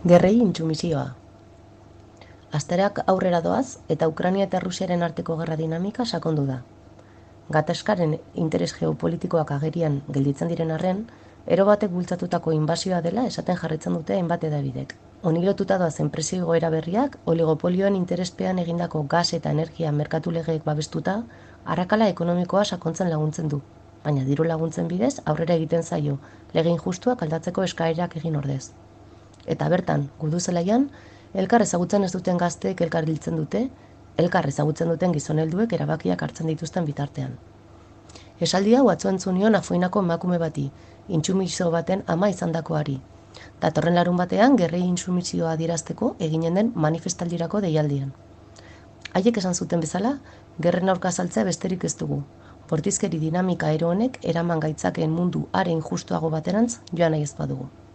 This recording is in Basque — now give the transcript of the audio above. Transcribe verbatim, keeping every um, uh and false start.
Gerrei intsumisioa. Asterak aurrera doaz eta Ukraina eta Rusiaren arteko gerra dinamika sakondu da. Gatazkaren interes geopolitikoak agerian gelditzen diren arren, ero batek bultzatutako inbasioa dela esaten jarraitzen dute hainbat hedabidek. Honi lotuta doazen prezio igoera berriak, oligopolioen interespean egindako gas eta energia merkatu legeek babestuta, arrakala ekonomikoa sakontzen laguntzen du, baina diru laguntzen bidez aurrera egiten zaio, lege injustuak aldatzeko eskaerak egin ordez. Eta bertan, gudu zelaian, elkar ezagutzen ez duten gazteek elkar hiltzen dute, elkar ezagutzen duten gizon helduek erabakiak hartzen dituzten bitartean. Esaldi hau atzo entzun nion Afoinako emakume bati, intsumisio baten ama izandakoari. Datorren larun batean, gerrei intsumisioa adierazteko eginen den manifestaldirako deialdian. Haiek esan zuten bezala, gerren aurka azaltzea besterik ez dugu. Bortizkeri dinamika ero honek eraman gaitzakeen mundu are injustuago baterantz joan nahi ez badugu.